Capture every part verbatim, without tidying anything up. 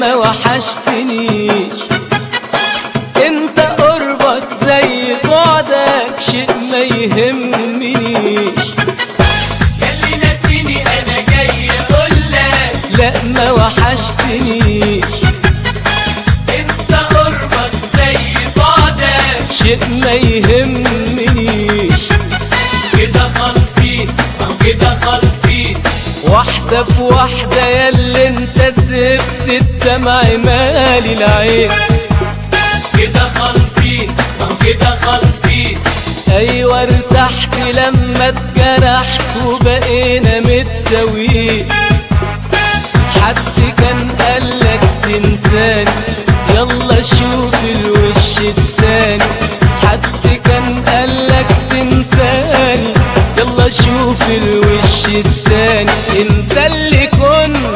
ما وحشتنيش. انت قربك زي بعدك شيء ما يهمنيش. ياللي ناسيني انا جاي اقولك لا ما وحشتنيش. انت قربك زي بعدك شيء ما يهمنيش. كده خالصين اهو كده خالصين، واحدة بواحدة ياللي انت سبت الدمع مالي العين. كده خالصين اهو كده خالصين. ايوه ارتحت لما اتجرحت وبقينا متساويين. حد كان قالك تنساني يلا شوف الوش التاني. حد كان قالك تنساني يلا شوف الوش التاني. انت اللي كنت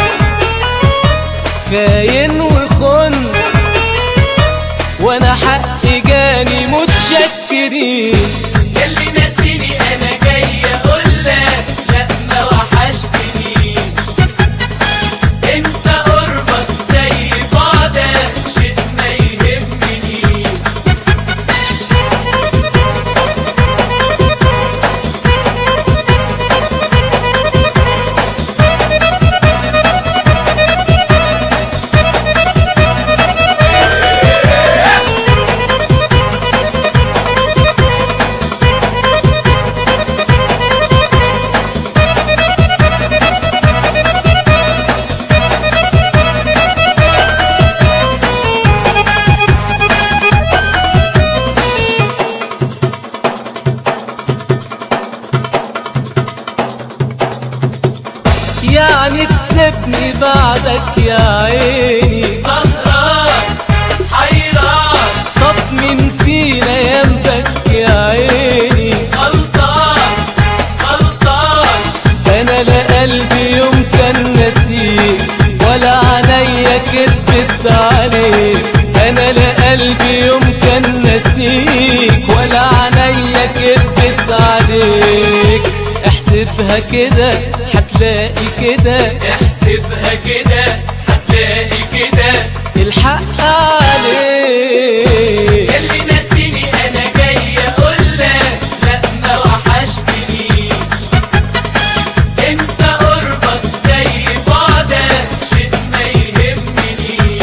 خاين وخن وانا حقي جاني متشكرين. ياللي ناسيني انا جاي اقولك لا ما وحشتنيش. انت قربك زي بعدك شيء ما يهمنيش. يعني تسيبني بعدك يا عيني سهران حيران طب مين فينا ينبك يا عيني. غلطان غلطان انا لا قلبي يوم كان نسيك ولا عينيا كدبت عليك. انا لا قلبي يوم كان نسيك ولا عينيا كدبت عليك. احسبها كده هتلاقي كده. احسبها كده هتلاقي كده. الحق عليك. ياللي ناسيني انا جاي اقولك لا ما وحشتنيش. انت قربك زي بعدك شيء ما يهمنيش.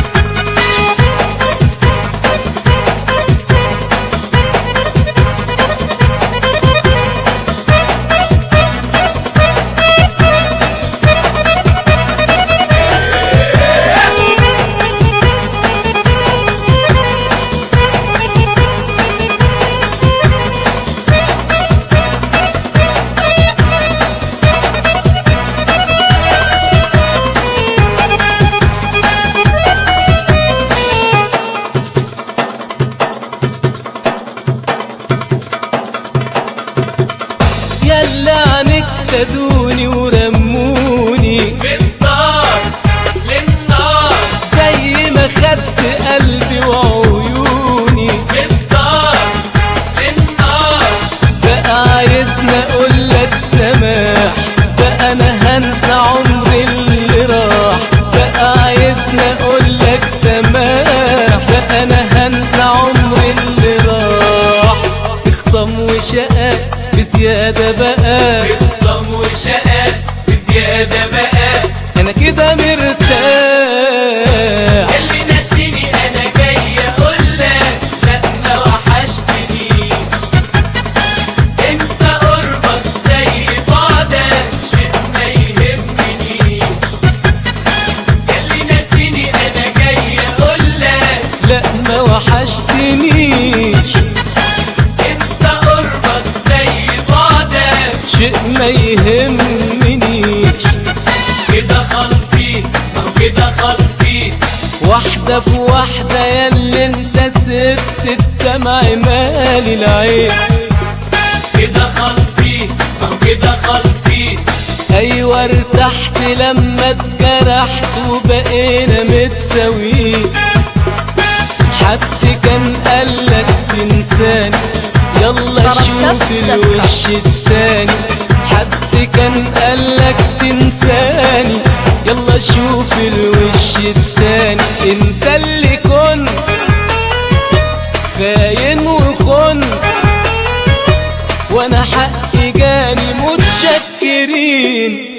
يلا عنك خدوني ورموني بالنار للنار زي ما خدت قلبي وعيوني. بالنار للنار بقى عايزني اقولك سماح بقى انا هنسى عمري اللي راح. بقى عايزني اقولك سماح بقى انا هنسى عمري اللي راح. اخصام وشقاء بزيادة بقى بخصم وشقاء بزيادة بقى. انا كده مرتاح. ياللي ناسيني انا جاي اقولك لا ما وحشتنيش. انت قربك زي بعدك شيء ما يهمنيش. ياللي ناسيني انا جاي اقولك لا ما وحشتنيش. انت قربك زي بعدك شيء ما يهمنيش. كده خالصين اهو كده خالصين. واحدة بواحدة ياللي انت سبت الدمع مالي العين. كده خالصين اهو كده خالصين. ايوه ارتحت لما اتجرحت وبقينا متساويين. حد كان قالك تنساني يلا شوف الوش التاني. حد كان قالك تنساني يلا يلا شوف الوش التاني. انت اللي كنت خاين وخن وانا حقي جاني متشكرين.